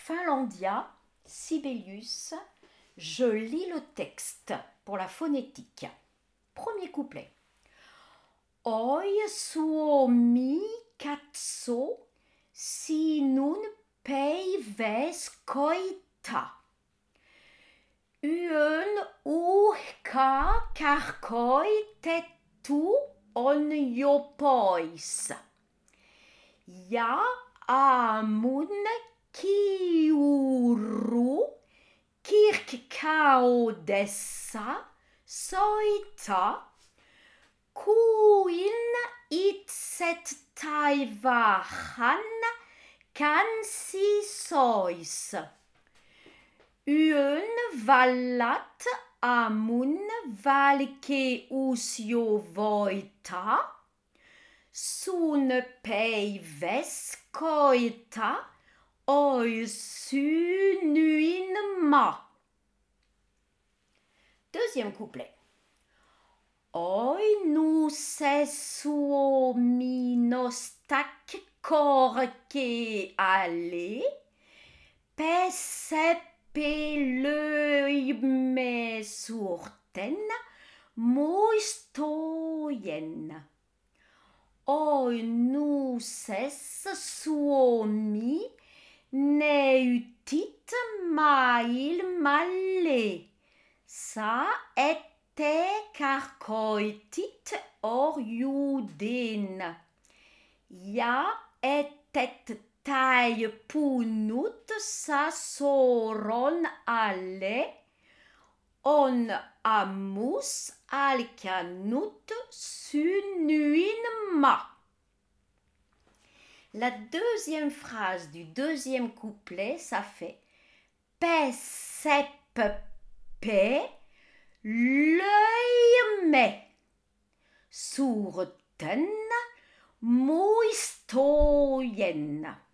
Finlandia, Sibelius, je lis le texte pour la phonétique. Premier couplet. Oi Suomi katso sinun päiväskoita. Yön uhka karkoitettu on jo pois. Ja aamun kiuru kirkkaudessa soita kuin itset taivaan kansi Yön vallat aamun valkeus jo voita. Sun päiväskoita oi synyin ma. Deuxième couplet. Oi nu se Suomi nostak korke ale. Pesepelöimme suurten muistojen. Oi nuuses Suomi näytit maailmalle. Sa ette karkoitit orjuuden. Ja ettet taipunut sa soron alle. On ammus alkanut synyin ma. La deuxième phrase du deuxième couplet, ça fait Peseppe löimme suurten muistojen.